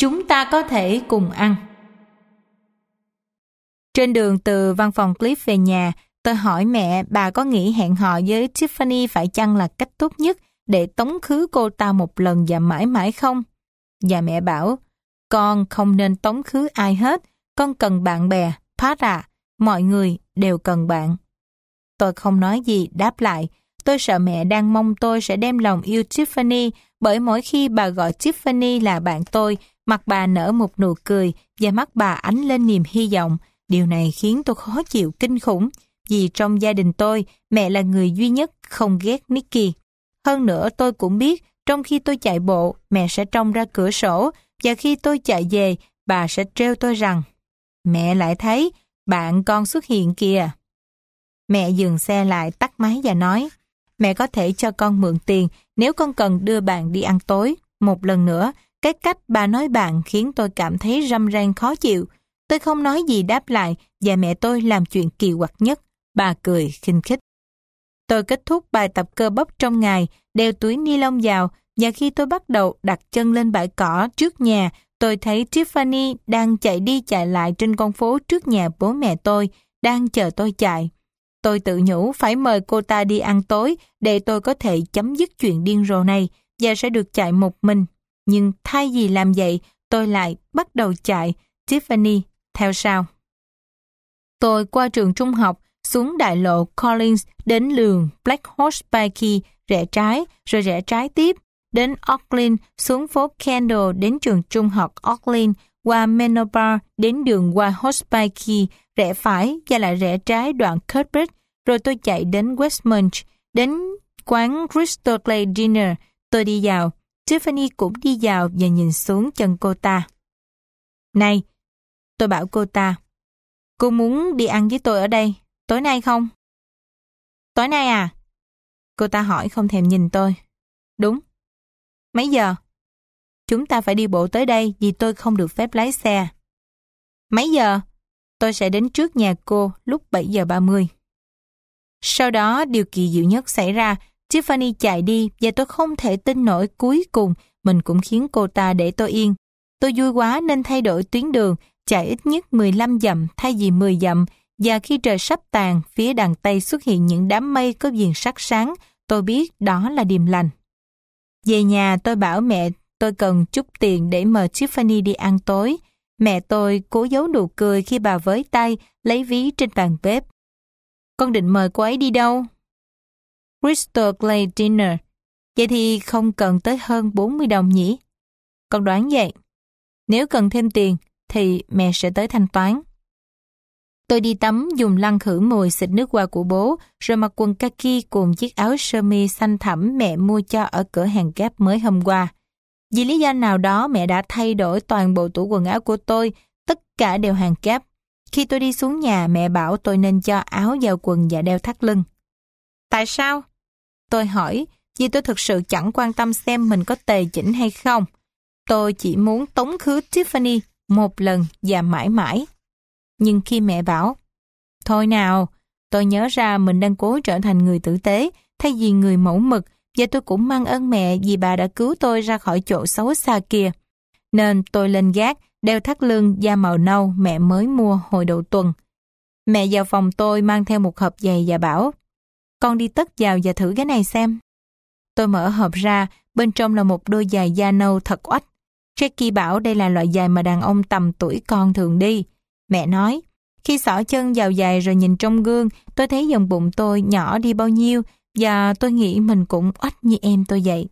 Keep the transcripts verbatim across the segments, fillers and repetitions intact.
Chúng ta có thể cùng ăn. Trên đường từ văn phòng Cliff về nhà, tôi hỏi mẹ bà có nghĩ hẹn hò với Tiffany phải chăng là cách tốt nhất để tống khứ cô ta một lần và mãi mãi không? Và mẹ bảo, con không nên tống khứ ai hết, con cần bạn bè, Pat à, mọi người đều cần bạn. Tôi không nói gì đáp lại, tôi sợ mẹ đang mong tôi sẽ đem lòng yêu Tiffany, bởi mỗi khi bà gọi Tiffany là bạn tôi, mặt bà nở một nụ cười và mắt bà ánh lên niềm hy vọng. Điều này khiến tôi khó chịu kinh khủng, vì trong gia đình tôi, mẹ là người duy nhất không ghét Nicky. Hơn nữa tôi cũng biết, trong khi tôi chạy bộ, mẹ sẽ trông ra cửa sổ, và khi tôi chạy về, bà sẽ trêu tôi rằng, mẹ lại thấy, bạn con xuất hiện kìa. Mẹ dừng xe lại, tắt máy và nói, mẹ có thể cho con mượn tiền nếu con cần đưa bạn đi ăn tối. Một lần nữa, cái cách bà nói bạn khiến tôi cảm thấy râm ran khó chịu. Tôi không nói gì đáp lại và mẹ tôi làm chuyện kỳ quặc nhất. Bà cười khinh khích. Tôi kết thúc bài tập cơ bắp trong ngày, đeo túi ni lông vào và khi tôi bắt đầu đặt chân lên bãi cỏ trước nhà, tôi thấy Tiffany đang chạy đi chạy lại trên con phố trước nhà bố mẹ tôi, đang chờ tôi chạy. Tôi tự nhủ phải mời cô ta đi ăn tối để tôi có thể chấm dứt chuyện điên rồ này và sẽ được chạy một mình. Nhưng thay vì làm vậy, tôi lại bắt đầu chạy, Tiffany theo sau. Tôi qua trường trung học, xuống đại lộ Collins đến đường Black Horse Pike rẽ trái, rồi rẽ trái tiếp, đến Auckland, xuống phố Kendall đến trường trung học Auckland, qua Manor Bar đến đường White Horse Pike, rẽ phải và lại rẽ trái đoạn Cuthbert, rồi tôi chạy đến Westmont, đến quán Crystal Clay Dinner. Tôi đi vào, Tiffany cũng đi vào và nhìn xuống chân cô ta. Này, tôi bảo cô ta, cô muốn đi ăn với tôi ở đây, tối nay không? Tối nay à? Cô ta hỏi không thèm nhìn tôi. Đúng. Mấy giờ? Chúng ta phải đi bộ tới đây vì tôi không được phép lái xe. Mấy giờ? Tôi sẽ đến trước nhà cô lúc bảy giờ ba mươi. Sau đó điều kỳ diệu nhất xảy ra, Tiffany chạy đi và tôi không thể tin nổi cuối cùng mình cũng khiến cô ta để tôi yên. Tôi vui quá nên thay đổi tuyến đường, chạy ít nhất mười lăm dặm thay vì mười dặm, và khi trời sắp tàn, phía đằng Tây xuất hiện những đám mây có viền sắt sáng, tôi biết đó là điềm lành. Về nhà tôi bảo mẹ tôi cần chút tiền để mời Tiffany đi ăn tối. Mẹ tôi cố giấu nụ cười khi bà với tay lấy ví trên bàn bếp. Con định mời cô ấy đi đâu? Crystal Clay Dinner. Vậy thì không cần tới hơn bốn mươi đồng nhỉ? Con đoán vậy. Nếu cần thêm tiền thì mẹ sẽ tới thanh toán. Tôi đi tắm dùng lăn khử mùi xịt nước hoa của bố, rồi mặc quần kaki cùng chiếc áo sơ mi xanh thẳm mẹ mua cho ở cửa hàng Gap mới hôm qua. Vì lý do nào đó mẹ đã thay đổi toàn bộ tủ quần áo của tôi, tất cả đều hàng Gap. Khi tôi đi xuống nhà, mẹ bảo tôi nên cho áo vào quần và đeo thắt lưng. Tại sao? Tôi hỏi, vì tôi thực sự chẳng quan tâm xem mình có tề chỉnh hay không. Tôi chỉ muốn tống khứ Tiffany một lần và mãi mãi. Nhưng khi mẹ bảo, thôi nào, tôi nhớ ra mình đang cố trở thành người tử tế thay vì người mẫu mực, và tôi cũng mang ơn mẹ vì bà đã cứu tôi ra khỏi chỗ xấu xa kia. Nên tôi lên gác, đeo thắt lưng da màu nâu mẹ mới mua hồi đầu tuần. Mẹ vào phòng tôi mang theo một hộp giày và bảo, con đi tất vào và thử cái này xem. Tôi mở hộp ra, bên trong là một đôi giày da nâu thật oách. Jackie bảo đây là loại giày mà đàn ông tầm tuổi con thường đi. Mẹ nói, khi xỏ chân vào giày rồi nhìn trong gương, tôi thấy vòng bụng tôi nhỏ đi bao nhiêu và tôi nghĩ mình cũng oách như em tôi vậy.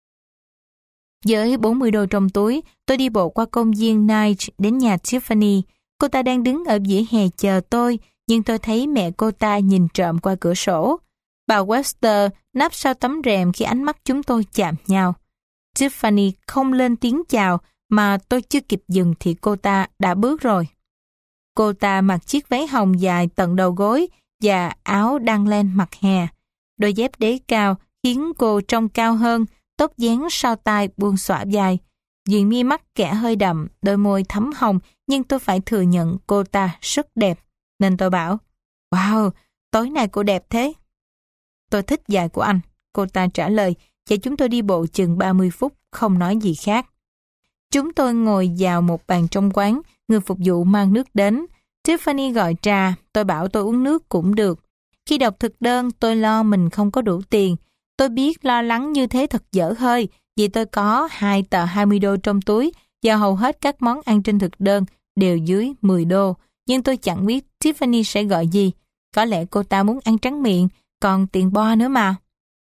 Với bốn mươi đô trong túi, tôi đi bộ qua công viên Night đến nhà Tiffany. Cô ta đang đứng ở vỉa hè chờ tôi, nhưng tôi thấy mẹ cô ta nhìn trộm qua cửa sổ. Bà Webster nấp sau tấm rèm khi ánh mắt chúng tôi chạm nhau. Tiffany không lên tiếng chào, mà tôi chưa kịp dừng thì cô ta đã bước rồi. Cô ta mặc chiếc váy hồng dài tận đầu gối và áo đăng len mặt hè. Đôi dép đế cao khiến cô trông cao hơn, tóc dáng sau tai buông xõa dài. Viền mi mắt kẻ hơi đậm, đôi môi thắm hồng, nhưng tôi phải thừa nhận cô ta rất đẹp. Nên tôi bảo, wow, tối nay cô đẹp thế. Tôi thích giày của anh, cô ta trả lời, và chúng tôi đi bộ chừng ba mươi phút, không nói gì khác. Chúng tôi ngồi vào một bàn trong quán, người phục vụ mang nước đến. Tiffany gọi trà, tôi bảo tôi uống nước cũng được. Khi đọc thực đơn, tôi lo mình không có đủ tiền. Tôi biết lo lắng như thế thật dở hơi, vì tôi có hai tờ hai mươi đô trong túi và hầu hết các món ăn trên thực đơn đều dưới mười đô. Nhưng tôi chẳng biết Tiffany sẽ gọi gì. Có lẽ cô ta muốn ăn tráng miệng, còn tiền bo nữa mà.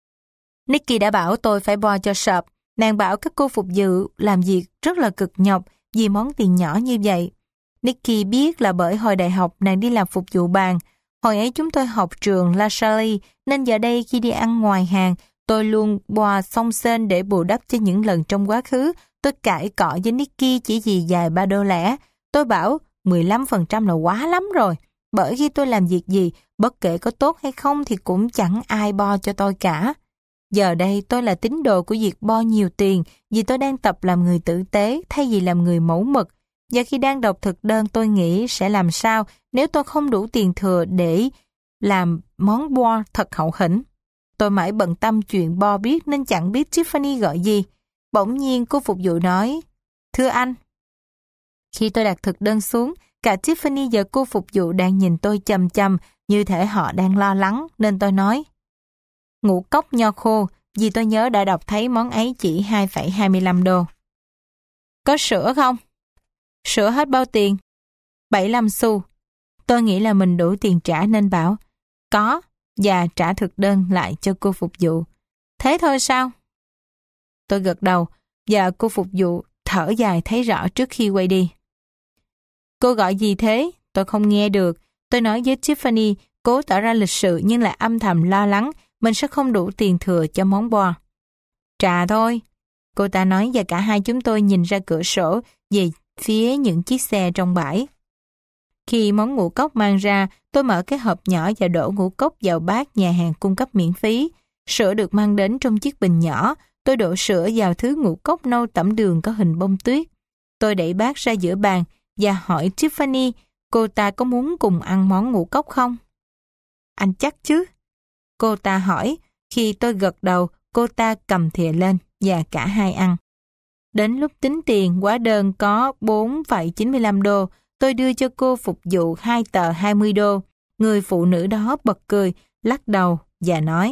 Nikki đã bảo tôi phải bo cho sợp. Nàng bảo các cô phục vụ làm việc rất là cực nhọc vì món tiền nhỏ như vậy. Nikki biết là bởi hồi đại học nàng đi làm phục vụ bàn. Hồi ấy chúng tôi học trường La Salle, nên giờ đây khi đi ăn ngoài hàng, tôi luôn bo xông xên để bù đắp cho những lần trong quá khứ. Tôi cãi cọ với Nikki chỉ vì vài ba đô lẻ. Tôi bảo mười lăm phần trăm là quá lắm rồi. Bởi khi tôi làm việc gì, bất kể có tốt hay không thì cũng chẳng ai bo cho tôi cả. Giờ đây tôi là tín đồ của việc bo nhiều tiền vì tôi đang tập làm người tử tế thay vì làm người mẫu mực. Và khi đang đọc thực đơn tôi nghĩ sẽ làm sao nếu tôi không đủ tiền thừa để làm món bo thật hậu hĩnh. Tôi mãi bận tâm chuyện bo biết nên chẳng biết Tiffany gọi gì. Bỗng nhiên cô phục vụ nói, thưa anh. Khi tôi đặt thực đơn xuống, cả Tiffany và cô phục vụ đang nhìn tôi chằm chằm như thể họ đang lo lắng nên tôi nói, ngũ cốc nho khô, vì tôi nhớ đã đọc thấy món ấy chỉ hai phẩy hai mươi lăm đô. Có sữa không? Sữa hết bao tiền? bảy mươi lăm xu. Tôi nghĩ là mình đủ tiền trả nên bảo, có, và trả thực đơn lại cho cô phục vụ. Thế thôi sao? Tôi gật đầu, và cô phục vụ thở dài thấy rõ trước khi quay đi. Cô gọi gì thế? Tôi không nghe được. Tôi nói với Tiffany, cố tỏ ra lịch sự nhưng lại âm thầm lo lắng mình sẽ không đủ tiền thừa cho món bo. Trà thôi. Cô ta nói và cả hai chúng tôi nhìn ra cửa sổ về phía những chiếc xe trong bãi. Khi món ngũ cốc mang ra, tôi mở cái hộp nhỏ và đổ ngũ cốc vào bát nhà hàng cung cấp miễn phí. Sữa được mang đến trong chiếc bình nhỏ. Tôi đổ sữa vào thứ ngũ cốc nâu tẩm đường có hình bông tuyết. Tôi đẩy bát ra giữa bàn và hỏi Tiffany cô ta có muốn cùng ăn món ngũ cốc không? Anh chắc chứ? Cô ta hỏi. Khi tôi gật đầu, cô ta cầm thìa lên và cả hai ăn. Đến lúc tính tiền, hóa đơn có bốn phẩy chín mươi lăm đô. Tôi đưa cho cô phục vụ hai tờ hai mươi đô. Người phụ nữ đó bật cười, lắc đầu và nói,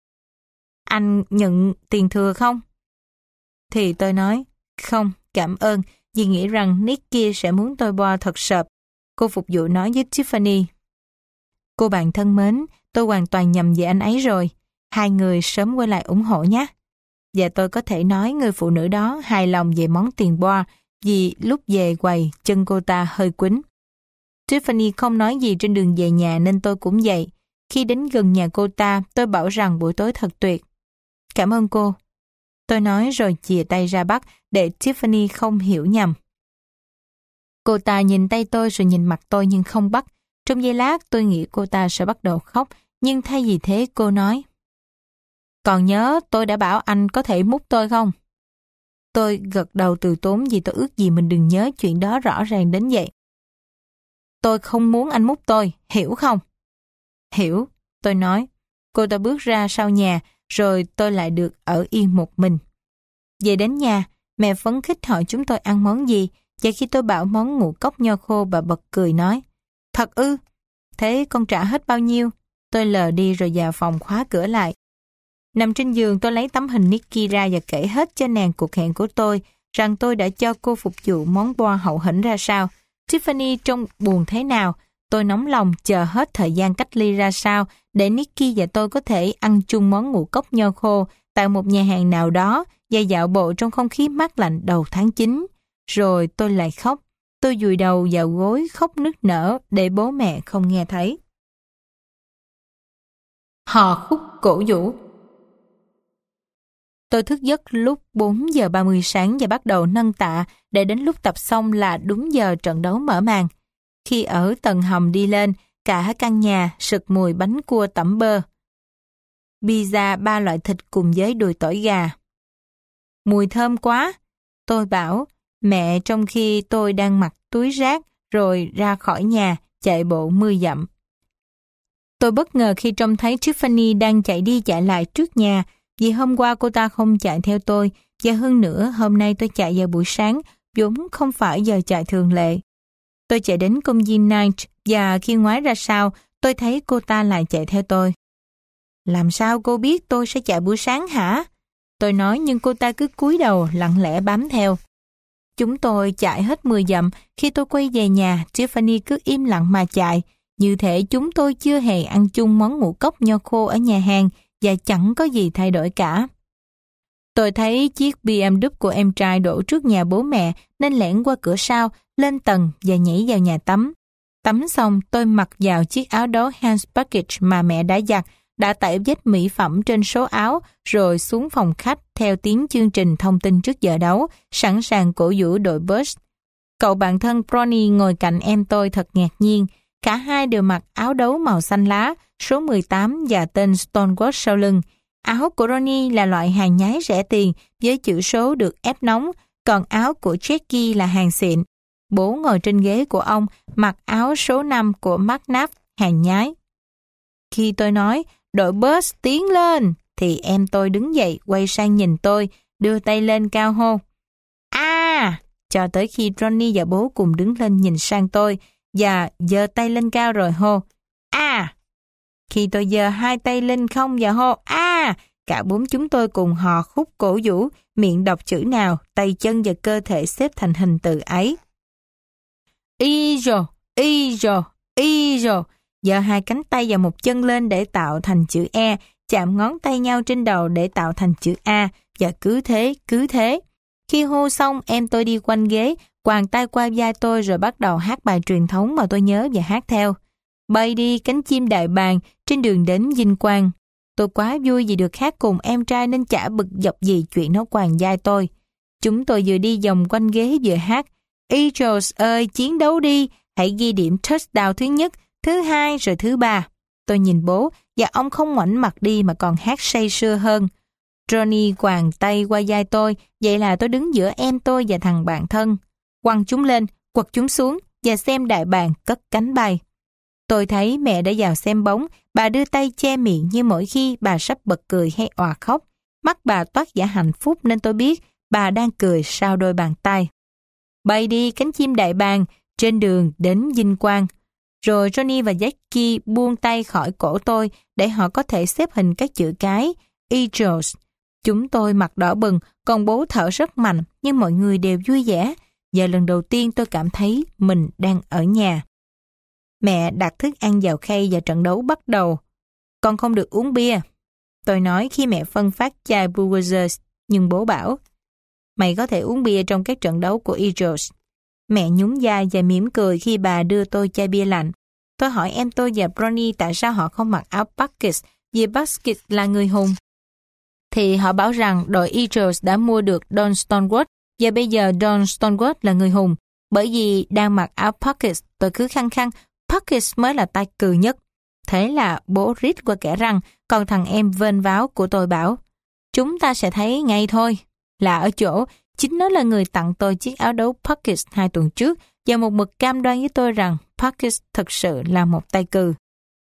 anh nhận tiền thừa không? Thì tôi nói, không, cảm ơn, vì nghĩ rằng Nicky sẽ muốn tôi bo thật sợp. Cô phục vụ nói với Tiffany, cô bạn thân mến, tôi hoàn toàn nhầm về anh ấy rồi. Hai người sớm quay lại ủng hộ nhé. Và tôi có thể nói người phụ nữ đó hài lòng về món tiền bo vì lúc về quầy chân cô ta hơi quýnh. Tiffany không nói gì trên đường về nhà nên tôi cũng vậy. Khi đến gần nhà cô ta, tôi bảo rằng buổi tối thật tuyệt. Cảm ơn cô. Tôi nói rồi chìa tay ra bắt để Tiffany không hiểu nhầm. Cô ta nhìn tay tôi rồi nhìn mặt tôi nhưng không bắt. Trong giây lát tôi nghĩ cô ta sẽ bắt đầu khóc, nhưng thay vì thế cô nói, còn nhớ tôi đã bảo anh có thể múc tôi không? Tôi gật đầu từ tốn vì tôi ước gì mình đừng nhớ chuyện đó rõ ràng đến vậy. Tôi không muốn anh múc tôi, hiểu không? Hiểu, tôi nói. Cô ta bước ra sau nhà, rồi tôi lại được ở yên một mình. Về đến nhà, mẹ phấn khích hỏi chúng tôi ăn món gì, và khi tôi bảo món ngũ cốc nho khô, bà bật cười nói, thật ư? Thế con trả hết bao nhiêu? Tôi lờ đi rồi vào phòng khóa cửa lại. Nằm trên giường tôi lấy tấm hình Nicky ra và kể hết cho nàng cuộc hẹn của tôi, rằng tôi đã cho cô phục vụ món bo hậu hĩnh ra sao. Tiffany trông buồn thế nào, tôi nóng lòng chờ hết thời gian cách ly ra sao để Nicky và tôi có thể ăn chung món ngũ cốc nho khô tại một nhà hàng nào đó và dạo bộ trong không khí mát lạnh đầu tháng chín. Rồi tôi lại khóc. Tôi vùi đầu vào gối khóc nức nở để bố mẹ không nghe thấy. Hò khúc cổ vũ. Tôi thức giấc lúc bốn giờ ba mươi sáng và bắt đầu nâng tạ để đến lúc tập xong là đúng giờ trận đấu mở màn. Khi ở tầng hầm đi lên, cả căn nhà sực mùi bánh cua tẩm bơ, pizza ba loại thịt cùng với đùi tỏi gà. Mùi thơm quá, tôi bảo mẹ trong khi tôi đang mặc túi rác rồi ra khỏi nhà chạy bộ mười dặm. Tôi bất ngờ khi trông thấy Tiffany đang chạy đi chạy lại trước nhà, vì hôm qua cô ta không chạy theo tôi, và hơn nữa hôm nay tôi chạy vào buổi sáng, vốn không phải giờ chạy thường lệ. Tôi chạy đến công viên Knight và khi ngoái ra sau, tôi thấy cô ta lại chạy theo tôi. Làm sao cô biết tôi sẽ chạy buổi sáng hả? Tôi nói nhưng cô ta cứ cúi đầu lặng lẽ bám theo. Chúng tôi chạy hết mười dặm, khi tôi quay về nhà, Tiffany cứ im lặng mà chạy. Như thể chúng tôi chưa hề ăn chung món ngũ cốc nho khô ở nhà hàng và chẳng có gì thay đổi cả. Tôi thấy chiếc bê em vê của em trai đổ trước nhà bố mẹ nên lẻn qua cửa sau, lên tầng và nhảy vào nhà tắm. Tắm xong tôi mặc vào chiếc áo đấu Hans Package mà mẹ đã giặt, đã tẩy vết mỹ phẩm trên số áo rồi xuống phòng khách theo tiếng chương trình thông tin trước giờ đấu, sẵn sàng cổ vũ đội Bucks. Cậu bạn thân Bronny ngồi cạnh em tôi thật ngạc nhiên. Cả hai đều mặc áo đấu màu xanh lá, số mười tám và tên Stonewall sau lưng. Áo của Ronnie là loại hàng nhái rẻ tiền với chữ số được ép nóng, còn áo của Jackie là hàng xịn. Bố ngồi trên ghế của ông mặc áo số năm của McNabb, hàng nhái. Khi tôi nói, đội Bucks tiến lên, thì em tôi đứng dậy quay sang nhìn tôi, đưa tay lên cao hô. À! Cho tới khi Ronnie và bố cùng đứng lên nhìn sang tôi, và giơ tay lên cao rồi hô. À! Khi tôi giơ hai tay lên không và hô à, cả bốn chúng tôi cùng hò khúc cổ vũ, miệng đọc chữ nào, tay chân và cơ thể xếp thành hình từ ấy. Eagle, Eagle, Eagle. Giơ hai cánh tay và một chân lên để tạo thành chữ E, chạm ngón tay nhau trên đầu để tạo thành chữ A, và cứ thế, cứ thế. Khi hô xong, em tôi đi quanh ghế, quàng tay qua vai tôi rồi bắt đầu hát bài truyền thống mà tôi nhớ và hát theo. Bay đi cánh chim đại bàng trên đường đến vinh quang. Tôi quá vui vì được hát cùng em trai nên chả bực dọc gì chuyện nó quàng vai tôi. Chúng tôi vừa đi vòng quanh ghế vừa hát. Eagles ơi, chiến đấu đi, hãy ghi điểm touchdown thứ nhất, thứ hai rồi thứ ba. Tôi nhìn bố và ông không ngoảnh mặt đi mà còn hát say sưa hơn. Johnny quàng tay qua vai tôi, vậy là tôi đứng giữa em tôi và thằng bạn thân. Quăng chúng lên, quật chúng xuống và xem đại bàng cất cánh bay. Tôi thấy mẹ đã vào xem bóng, bà đưa tay che miệng như mỗi khi bà sắp bật cười hay òa khóc. Mắt bà toát vẻ hạnh phúc nên tôi biết bà đang cười sau đôi bàn tay. Bay đi cánh chim đại bàng trên đường đến vinh quang. Rồi Johnny và Jackie buông tay khỏi cổ tôi để họ có thể xếp hình các chữ cái Eagles. Chúng tôi mặt đỏ bừng, còn bố thở rất mạnh, nhưng mọi người đều vui vẻ. Giờ lần đầu tiên tôi cảm thấy mình đang ở nhà. Mẹ đặt thức ăn vào khay và trận đấu bắt đầu. Con không được uống bia. Tôi nói khi mẹ phân phát chai Budweiser, nhưng bố bảo, mày có thể uống bia trong các trận đấu của Eagles. Mẹ nhún vai và mỉm cười khi bà đưa tôi chai bia lạnh. Tôi hỏi em tôi và Bronny tại sao họ không mặc áo Buckets, vì Buckets là người hùng. Thì họ bảo rằng đội Eagles đã mua được Don Stonewall và bây giờ Don Stonewall là người hùng. Bởi vì đang mặc áo Buckets, tôi cứ khăng khăng Buckets mới là tay cừ nhất. Thế là bố rít qua kẻ răng, còn thằng em vênh váo của tôi bảo, chúng ta sẽ thấy ngay thôi. Là ở chỗ, chính nó là người tặng tôi chiếc áo đấu Buckets hai tuần trước và một mực cam đoan với tôi rằng Buckets thực sự là một tay cừ.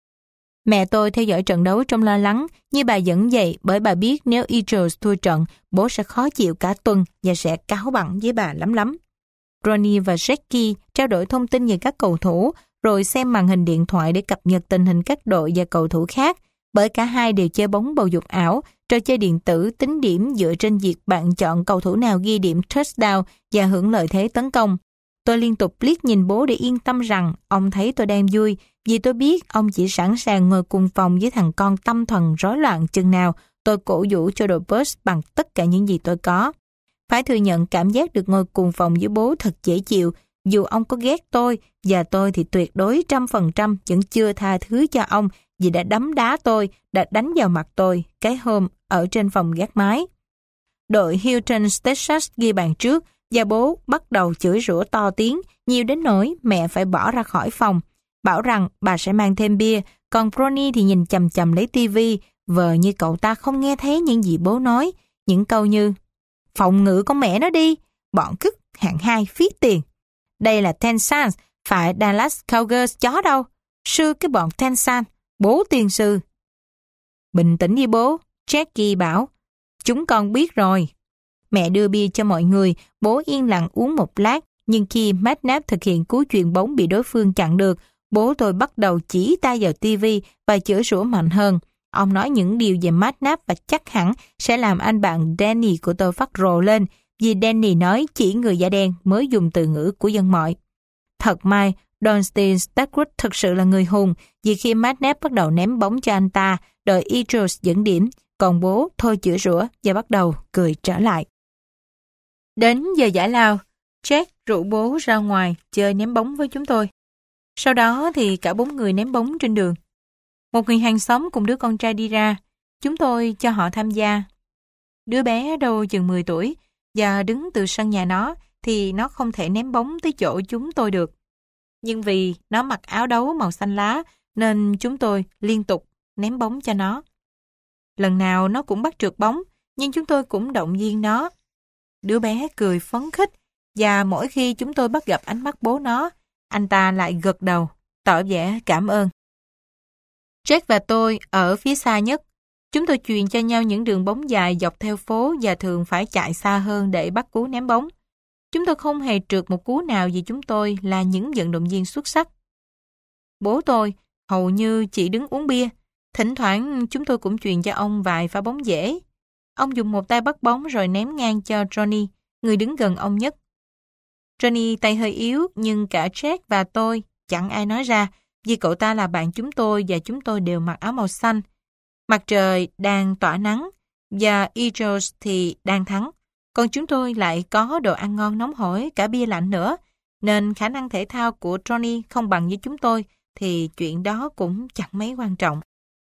Mẹ tôi theo dõi trận đấu trong lo lắng, như bà dẫn dậy bởi bà biết nếu Eagles thua trận, bố sẽ khó chịu cả tuần và sẽ cáu bẳn với bà lắm lắm. Ronnie và Jackie trao đổi thông tin về các cầu thủ, rồi xem màn hình điện thoại để cập nhật tình hình các đội và cầu thủ khác, bởi cả hai đều chơi bóng bầu dục ảo, trò chơi điện tử tính điểm dựa trên việc bạn chọn cầu thủ nào ghi điểm touchdown và hưởng lợi thế tấn công. Tôi liên tục liếc nhìn bố để yên tâm rằng ông thấy tôi đang vui, vì tôi biết ông chỉ sẵn sàng ngồi cùng phòng với thằng con tâm thần rối loạn chừng nào tôi cổ vũ cho đội Bucks bằng tất cả những gì tôi có. Phải thừa nhận cảm giác được ngồi cùng phòng với bố thật dễ chịu, dù ông có ghét tôi, và tôi thì tuyệt đối trăm phần trăm vẫn chưa tha thứ cho ông vì đã đấm đá tôi, đã đánh vào mặt tôi cái hôm ở trên phòng gác mái. Đội Houston Texas ghi bàn trước và bố bắt đầu chửi rủa to tiếng, nhiều đến nỗi mẹ phải bỏ ra khỏi phòng, bảo rằng bà sẽ mang thêm bia, còn Bronny thì nhìn chằm chằm lấy tivi, vờ như cậu ta không nghe thấy những gì bố nói, những câu như phòng ngự con mẹ nó đi, bọn cứt hạng hai phí tiền. Đây là Texans, phải Dallas Cowgirls chó đâu. Sư cái bọn Texans, bố tiền sư. Bình tĩnh đi bố, Jackie bảo. Chúng con biết rồi. Mẹ đưa bia cho mọi người, bố yên lặng uống một lát, nhưng khi McNabb thực hiện cú chuyền bóng bị đối phương chặn được, bố tôi bắt đầu chỉ tay vào tivi và chửi rủa mạnh hơn. Ông nói những điều về McNabb và chắc hẳn sẽ làm anh bạn Danny của tôi phát rồ lên, vì Danny nói chỉ người da đen mới dùng từ ngữ của dân mọi. Thật may, Donstein Stagwood thực sự là người hùng, vì khi McNabb bắt đầu ném bóng cho anh ta, đội Eagles dẫn điểm, còn bố thôi chửi rủa và bắt đầu cười trở lại. Đến giờ giải lao, Jack rủ bố ra ngoài chơi ném bóng với chúng tôi. Sau đó thì cả bốn người ném bóng trên đường. Một người hàng xóm cùng đứa con trai đi ra, chúng tôi cho họ tham gia. Đứa bé đâu chừng mười tuổi, và đứng từ sân nhà nó thì nó không thể ném bóng tới chỗ chúng tôi được. Nhưng vì nó mặc áo đấu màu xanh lá nên chúng tôi liên tục ném bóng cho nó. Lần nào nó cũng bắt trượt bóng, nhưng chúng tôi cũng động viên nó. Đứa bé cười phấn khích, và mỗi khi chúng tôi bắt gặp ánh mắt bố nó, anh ta lại gật đầu, tỏ vẻ cảm ơn. Jack và tôi ở phía xa nhất. Chúng tôi truyền cho nhau những đường bóng dài dọc theo phố và thường phải chạy xa hơn để bắt cú ném bóng. Chúng tôi không hề trượt một cú nào vì chúng tôi là những vận động viên xuất sắc. Bố tôi hầu như chỉ đứng uống bia. Thỉnh thoảng chúng tôi cũng truyền cho ông vài pha bóng dễ. Ông dùng một tay bắt bóng rồi ném ngang cho Johnny, người đứng gần ông nhất. Johnny tay hơi yếu, nhưng cả Jack và tôi chẳng ai nói ra, vì cậu ta là bạn chúng tôi và chúng tôi đều mặc áo màu xanh. Mặt trời đang tỏa nắng và Eagles thì đang thắng. Còn chúng tôi lại có đồ ăn ngon nóng hổi, cả bia lạnh nữa, nên khả năng thể thao của Johnny không bằng với chúng tôi, thì chuyện đó cũng chẳng mấy quan trọng.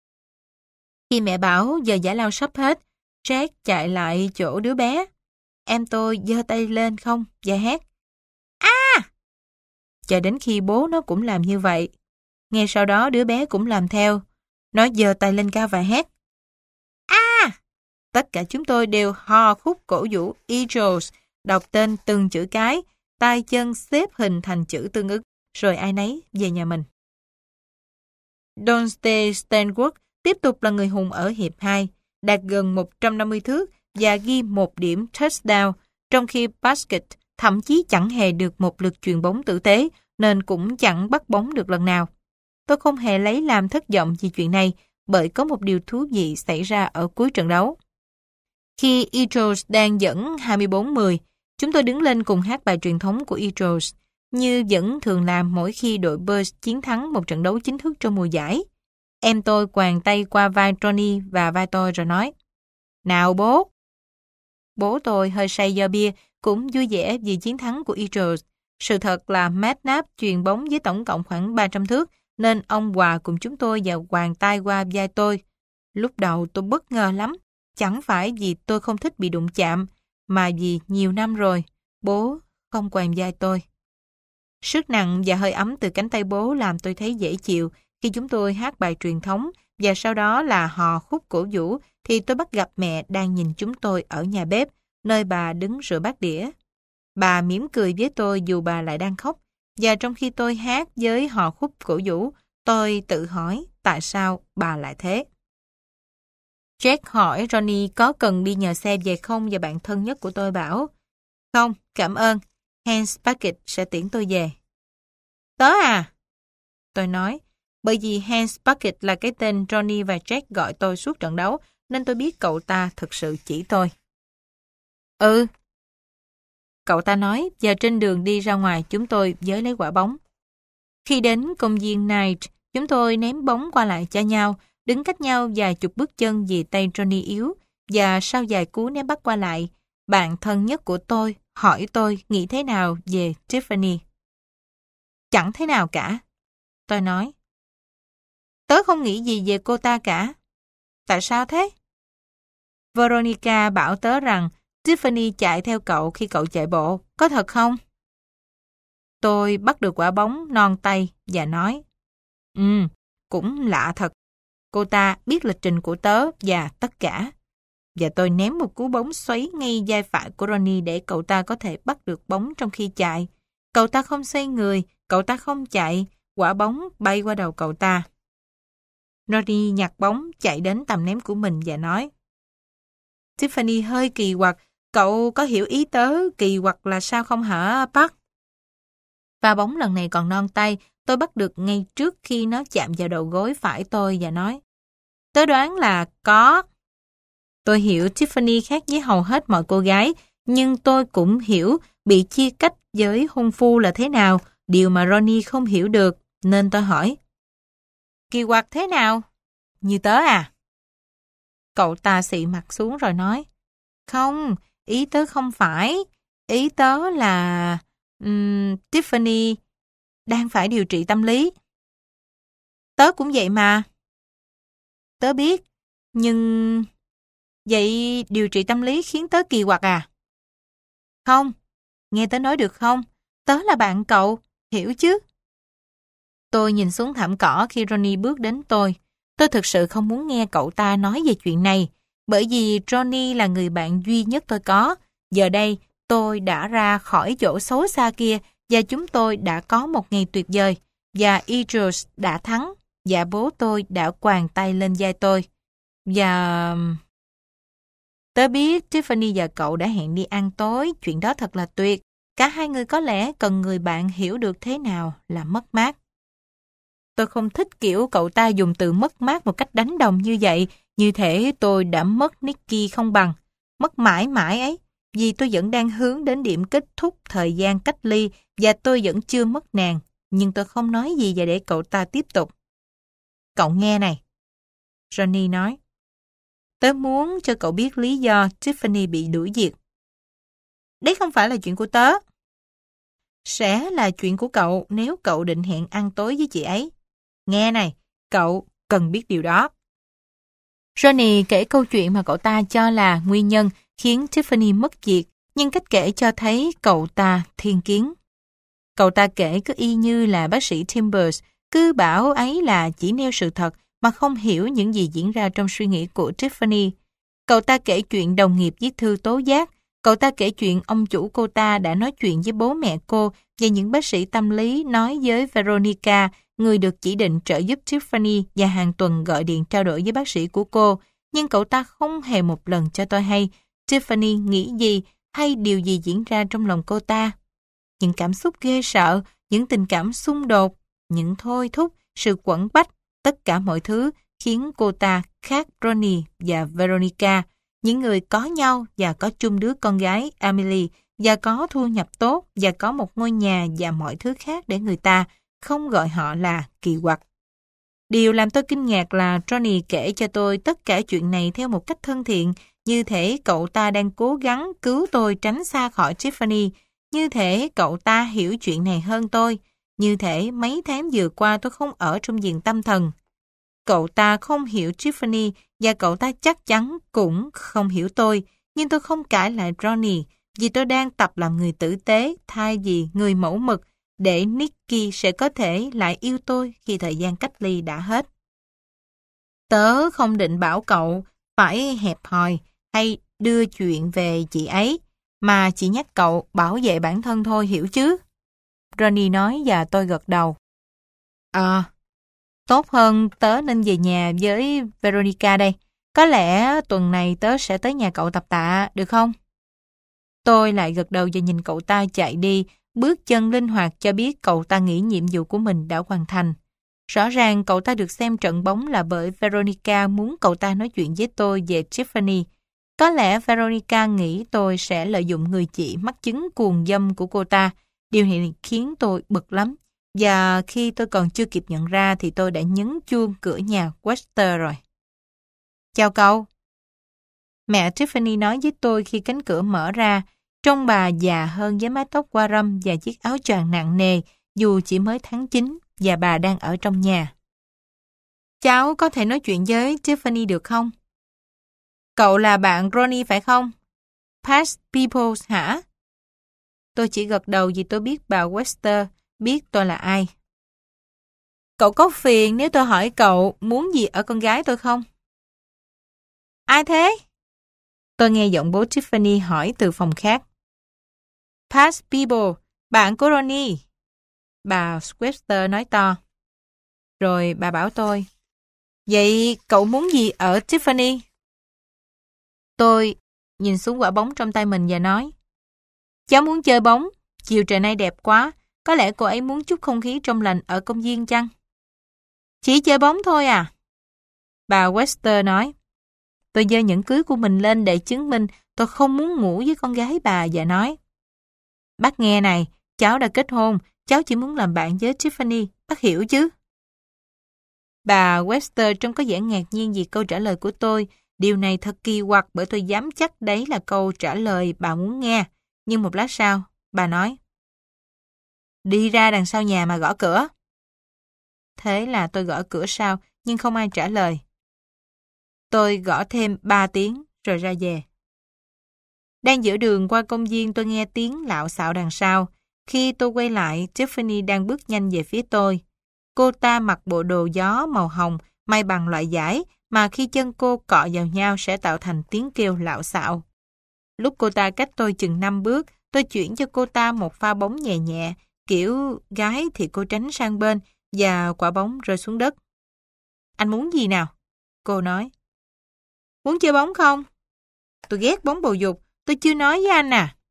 Khi mẹ bảo giờ giải lao sắp hết, Jack chạy lại chỗ đứa bé. Em tôi giơ tay lên không và hét "A!" Cho đến khi bố nó cũng làm như vậy. Ngay sau đó đứa bé cũng làm theo. Nó giơ tay lên cao và hét "A!" Tất cả chúng tôi đều hò khúc cổ vũ Eagles, đọc tên từng chữ cái, tay chân xếp hình thành chữ tương ứng, rồi ai nấy về nhà mình. Donstein Stagwood tiếp tục là người hùng ở hiệp hai, đạt gần một trăm năm mươi thước và ghi một điểm touchdown, trong khi Basket thậm chí chẳng hề được một lượt chuyền bóng tử tế, nên cũng chẳng bắt bóng được lần nào. Tôi không hề lấy làm thất vọng vì chuyện này, bởi có một điều thú vị xảy ra ở cuối trận đấu. Khi Eagles đang dẫn hai mươi bốn mười, chúng tôi đứng lên cùng hát bài truyền thống của Eagles, như vẫn thường làm mỗi khi đội Bears chiến thắng một trận đấu chính thức trong mùa giải. Em tôi quàng tay qua vai Johnny và vai tôi rồi nói: "Nào bố!" Bố tôi hơi say do bia, cũng vui vẻ vì chiến thắng của Eagles. Sự thật là McNabb chuyền bóng với tổng cộng khoảng ba trăm thước, nên ông hòa cùng chúng tôi và quàng tay qua vai tôi. Lúc đầu tôi bất ngờ lắm, chẳng phải vì tôi không thích bị đụng chạm, mà vì nhiều năm rồi, bố không quàng vai tôi. Sức nặng và hơi ấm từ cánh tay bố làm tôi thấy dễ chịu. Khi chúng tôi hát bài truyền thống và sau đó là hò khúc cổ vũ, thì tôi bắt gặp mẹ đang nhìn chúng tôi ở nhà bếp, nơi bà đứng rửa bát đĩa. Bà mỉm cười với tôi dù bà lại đang khóc, và trong khi tôi hát với hò khúc cổ vũ, tôi tự hỏi tại sao bà lại thế. Jack hỏi Ronnie có cần đi nhờ xe về không, và bạn thân nhất của tôi bảo: "Không, cảm ơn, Hans Bucket sẽ tiễn tôi về." "Tớ à?" Tôi nói, bởi vì Hans Bucket là cái tên Ronnie và Jack gọi tôi suốt trận đấu, nên tôi biết cậu ta thực sự chỉ tôi. "Ừ," cậu ta nói, và trên đường đi ra ngoài chúng tôi giới lấy quả bóng. Khi đến công viên Knight, chúng tôi ném bóng qua lại cho nhau, đứng cách nhau vài chục bước chân vì tay Johnny yếu, và sau vài cú ném bắt qua lại, bạn thân nhất của tôi hỏi tôi nghĩ thế nào về Tiffany. "Chẳng thế nào cả," tôi nói. "Tớ không nghĩ gì về cô ta cả." "Tại sao thế?" "Veronica bảo tớ rằng Tiffany chạy theo cậu khi cậu chạy bộ, có thật không?" Tôi bắt được quả bóng non tay và nói: Ừ, cũng lạ thật. Cô ta biết lịch trình của tớ và tất cả." Và tôi ném một cú bóng xoáy ngay vai phải của Ronnie để cậu ta có thể bắt được bóng trong khi chạy. Cậu ta không xoay người, cậu ta không chạy, quả bóng bay qua đầu cậu ta. Ronnie nhặt bóng chạy đến tầm ném của mình và nói: "Tiffany hơi kỳ quặc, Cậu có hiểu ý tớ kỳ quặc là sao không hả, Park? Và bóng lần này còn non tay, tôi bắt được ngay trước khi nó chạm vào đầu gối phải tôi và nói. Tớ đoán là có. Tôi hiểu Tiffany khác với hầu hết mọi cô gái, nhưng tôi cũng hiểu bị chia cách với hôn phu là thế nào, điều mà Ronnie không hiểu được, nên tôi hỏi. Kỳ quặc thế nào? Như tớ à? Cậu ta xị mặt xuống rồi nói. Không, ý tớ không phải. Ý tớ là um, Tiffany đang phải điều trị tâm lý. Tớ cũng vậy mà. Tớ biết, nhưng... Vậy điều trị tâm lý khiến tớ kỳ quặc à? Không, nghe tớ nói được không? Tớ là bạn cậu, hiểu chứ? Tôi nhìn xuống thảm cỏ khi Ronnie bước đến tôi. Tôi thực sự không muốn nghe cậu ta nói về chuyện này, bởi vì Ronnie là người bạn duy nhất tôi có. Giờ đây, tôi đã ra khỏi chỗ xấu xa kia và chúng tôi đã có một ngày tuyệt vời. Và Eagles đã thắng và bố tôi đã quàng tay lên vai tôi. Và... Tớ biết Tiffany và cậu đã hẹn đi ăn tối, chuyện đó thật là tuyệt. Cả hai người có lẽ cần người bạn hiểu được thế nào là mất mát. Tôi không thích kiểu cậu ta dùng từ mất mát một cách đánh đồng như vậy, như thể tôi đã mất Nicky không bằng. Mất mãi mãi ấy, vì tôi vẫn đang hướng đến điểm kết thúc thời gian cách ly và tôi vẫn chưa mất nàng, nhưng tôi không nói gì và để cậu ta tiếp tục. Cậu nghe này. Johnny nói. Tớ muốn cho cậu biết lý do Tiffany bị đuổi việc. Đấy không phải là chuyện của tớ. Sẽ là chuyện của cậu nếu cậu định hẹn ăn tối với chị ấy. Nghe này, cậu cần biết điều đó. Johnny kể câu chuyện mà cậu ta cho là nguyên nhân khiến Tiffany mất việc, nhưng cách kể cho thấy cậu ta thiên kiến. Cậu ta kể cứ y như là bác sĩ Timbers, cứ bảo ấy là chỉ nêu sự thật mà không hiểu những gì diễn ra trong suy nghĩ của Tiffany. Cậu ta kể chuyện đồng nghiệp viết thư tố giác. Cậu ta kể chuyện ông chủ cô ta đã nói chuyện với bố mẹ cô và những bác sĩ tâm lý nói với Veronica, người được chỉ định trợ giúp Tiffany và hàng tuần gọi điện trao đổi với bác sĩ của cô. Nhưng cậu ta không hề một lần cho tôi hay Tiffany nghĩ gì hay điều gì diễn ra trong lòng cô ta. Những cảm xúc ghê sợ, những tình cảm xung đột, những thôi thúc, sự quẫn bách, tất cả mọi thứ khiến cô ta khác Ronnie và Veronica, những người có nhau và có chung đứa con gái Emily và có thu nhập tốt và có một ngôi nhà và mọi thứ khác để người ta không gọi họ là kỳ quặc. Điều làm tôi kinh ngạc là Ronnie kể cho tôi tất cả chuyện này theo một cách thân thiện, như thể cậu ta đang cố gắng cứu tôi tránh xa khỏi Tiffany, như thể cậu ta hiểu chuyện này hơn tôi, như thể mấy tháng vừa qua tôi không ở trong viện tâm thần. Cậu ta không hiểu Tiffany và cậu ta chắc chắn cũng không hiểu tôi, nhưng tôi không cãi lại Ronnie vì tôi đang tập làm người tử tế thay vì người mẫu mực để Nicky sẽ có thể lại yêu tôi khi thời gian cách ly đã hết. Tớ không định bảo cậu phải hẹp hòi hay đưa chuyện về chị ấy, mà chỉ nhắc cậu bảo vệ bản thân thôi, hiểu chứ? Ronnie nói và tôi gật đầu. Ờ, tốt hơn tớ nên về nhà với Veronica đây. Có lẽ tuần này tớ sẽ tới nhà cậu tập tạ, được không? Tôi lại gật đầu và nhìn cậu ta chạy đi, bước chân linh hoạt cho biết cậu ta nghĩ nhiệm vụ của mình đã hoàn thành. Rõ ràng cậu ta được xem trận bóng là bởi Veronica muốn cậu ta nói chuyện với tôi về Tiffany. Có lẽ Veronica nghĩ tôi sẽ lợi dụng người chị mắc chứng cuồng dâm của cô ta. Điều này khiến tôi bực lắm. Và khi tôi còn chưa kịp nhận ra thì tôi đã nhấn chuông cửa nhà Webster rồi. Chào cậu. Mẹ Tiffany nói với tôi khi cánh cửa mở ra, trông bà già hơn với mái tóc qua râm và chiếc áo choàng nặng nề dù chỉ mới tháng chín và bà đang ở trong nhà. Cháu có thể nói chuyện với Tiffany được không? Cậu là bạn Ronnie phải không? Past Peoples hả? Tôi chỉ gật đầu vì tôi biết bà Webster biết tôi là ai. Cậu có phiền nếu tôi hỏi cậu muốn gì ở con gái tôi không? Ai thế? Tôi nghe giọng bố Tiffany hỏi từ phòng khác. Past People, bạn của Ronnie. Bà Webster nói to. Rồi bà bảo tôi, vậy cậu muốn gì ở Tiffany? Tôi nhìn xuống quả bóng trong tay mình và nói, cháu muốn chơi bóng, chiều trời nay đẹp quá, có lẽ cô ấy muốn chút không khí trong lành ở công viên chăng? Chỉ chơi bóng thôi à? Bà Webster nói. Tôi giơ nhẫn cưới của mình lên để chứng minh tôi không muốn ngủ với con gái bà và nói, bác nghe này, cháu đã kết hôn, cháu chỉ muốn làm bạn với Tiffany, bác hiểu chứ? Bà Webster trông có vẻ ngạc nhiên vì câu trả lời của tôi. Điều này thật kỳ quặc bởi tôi dám chắc đấy là câu trả lời bà muốn nghe. Nhưng một lát sau, bà nói, đi ra đằng sau nhà mà gõ cửa. Thế là tôi gõ cửa sau, nhưng không ai trả lời. Tôi gõ thêm ba tiếng rồi ra về. Đang giữa đường qua công viên tôi nghe tiếng lạo xạo đằng sau. Khi tôi quay lại, Tiffany đang bước nhanh về phía tôi. Cô ta mặc bộ đồ gió màu hồng, may bằng loại vải mà khi chân cô cọ vào nhau sẽ tạo thành tiếng kêu lạo xạo. Lúc cô ta cách tôi chừng năm bước, tôi chuyển cho cô ta một pha bóng nhẹ nhẹ, kiểu gái thì cô tránh sang bên và quả bóng rơi xuống đất. Anh muốn gì nào? Cô nói. Muốn chơi bóng không? Tôi ghét bóng bầu dục, tôi chưa nói với anh à.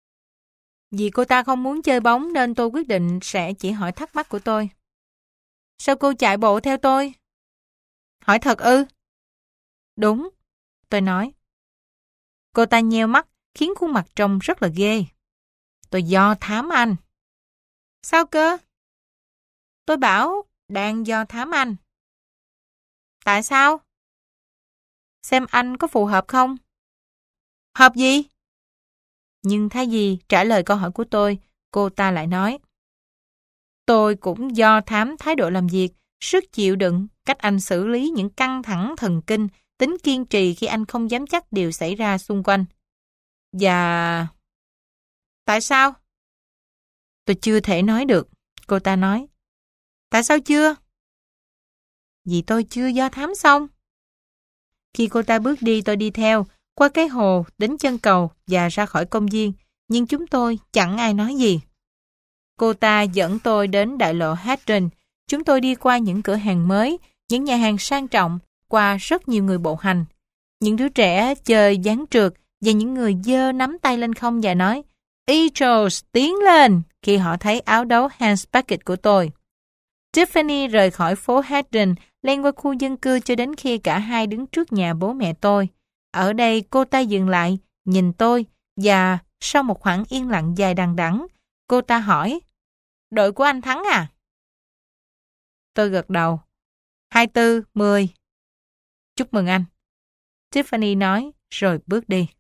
Vì cô ta không muốn chơi bóng nên tôi quyết định sẽ chỉ hỏi thắc mắc của tôi. Sao cô chạy bộ theo tôi? Hỏi thật ư? Đúng, tôi nói. Cô ta nheo mắt, khiến khuôn mặt trông rất là ghê. Tôi do thám anh. Sao cơ? Tôi bảo đang do thám anh. Tại sao? Xem anh có phù hợp không? Hợp gì? Nhưng thay vì trả lời câu hỏi của tôi, cô ta lại nói. Tôi cũng do thám thái độ làm việc, sức chịu đựng, cách anh xử lý những căng thẳng thần kinh, tính kiên trì khi anh không dám chắc điều xảy ra xung quanh. Và... Tại sao? Tôi chưa thể nói được, cô ta nói. Tại sao chưa? Vì tôi chưa do thám xong. Khi cô ta bước đi tôi đi theo, qua cái hồ, đến chân cầu và ra khỏi công viên, nhưng chúng tôi chẳng ai nói gì. Cô ta dẫn tôi đến đại lộ Hadrian. Chúng tôi đi qua những cửa hàng mới, những nhà hàng sang trọng, qua rất nhiều người bộ hành. Những đứa trẻ chơi ván trượt và những người giơ nắm tay lên không và nói Eagles, tiến lên khi họ thấy áo đấu Hans Bucket của tôi. Tiffany rời khỏi phố Hadrian, len qua khu dân cư cho đến khi cả hai đứng trước nhà bố mẹ tôi. Ở đây cô ta dừng lại, nhìn tôi và sau một khoảng yên lặng dài đằng đẵng, cô ta hỏi, đội của anh thắng à? Tôi gật đầu. hai tư mười. Chúc mừng anh. Tiffany nói rồi bước đi.